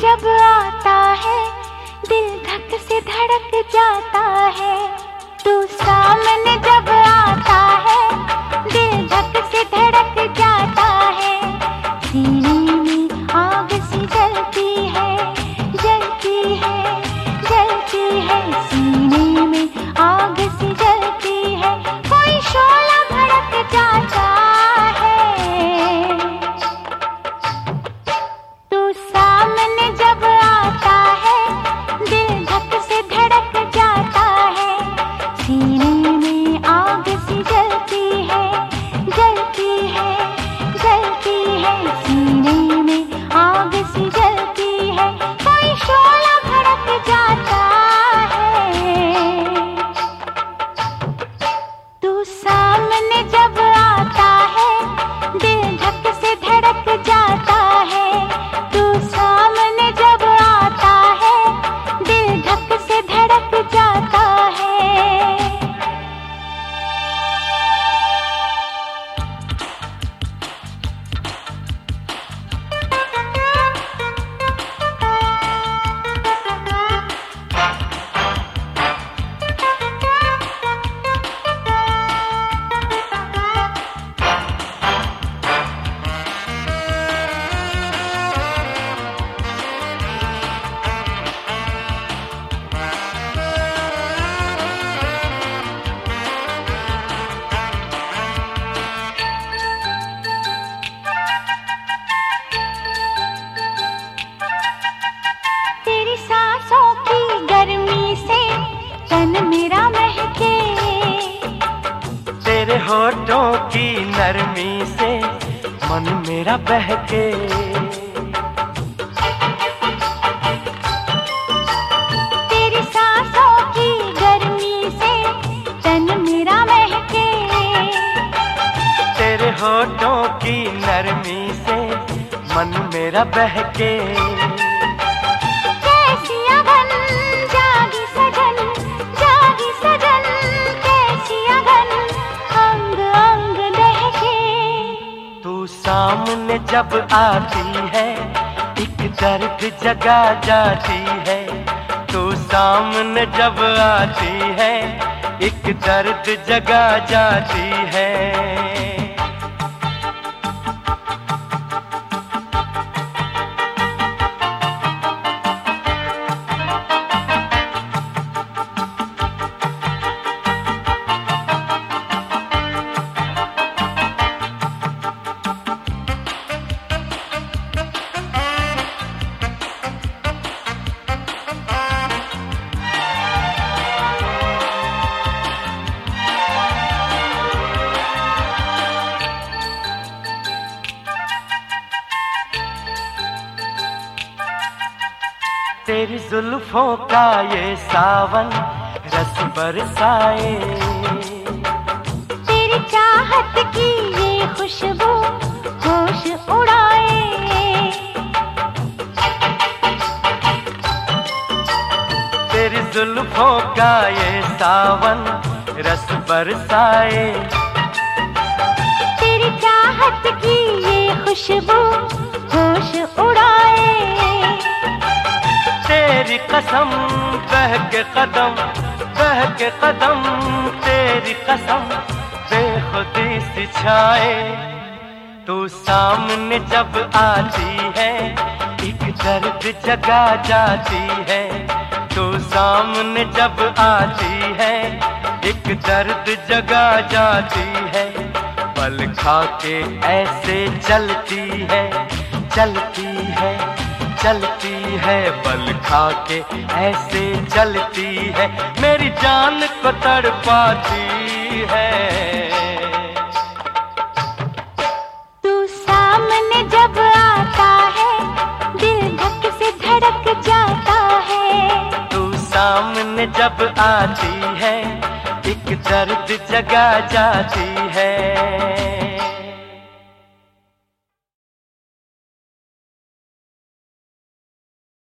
जब आता है दिल धक से धड़क जाता है। तू सामने जब आता है दिल धक से धड़क जाता है। सीने में आग सी जलती है, जलती है, जलती है। सीने में आग सी जलती है, कोई शोला भड़क जाता है। तू सामने जब आता है दिल धक से धड़क जाता है। सीने में आग सी जलती है, जलती है, जलती है। सीने में आग सी जलती है, कोई शोला भड़क जाता है। तू सामने जब आता है दिल धक से धड़क जाता है। तू सामने जब आता है दिल धक से धड़क जाता है। तेरी सांसों की गर्मी से तन मेरा महके। तेरे होठों की नरमी से मन मेरा बहके। तेरी सांसों की गर्मी से तन मेरा महके। तेरे होठों की नरमी से मन मेरा बहके। कैसी अगन जागी सजन, जागी सजन। कैसी अगन अंग अंग दहके। तू सामने जब आती है एक दर्द जगा जाती है। तू सामने जब आती है एक दर्द जगा जाती है। तेरी जुल्फों का ये सावन रस बरसाए। तेरी चाहत की ये खुशबू होश उड़ाए। तेरी जुल्फों का ये सावन रस बरसाए। तेरी चाहत की ये खुशबू होश उड़ाए। तेरी कसम बह के कदम, बह के कदम। तेरी कसम बेखुदी सी छाए। तू सामने जब आती है एक दर्द जगा जाती है। तू सामने जब आती है एक दर्द जगा जाती है। पल खा के ऐसे चलती है, चलती है, चलती है। पल खा के ऐसे चलती है, मेरी जान को तड़पाती है। तू सामने जब आता है दिल धक से धड़क जाता है। तू सामने जब आती है एक दर्द जगा जाती है।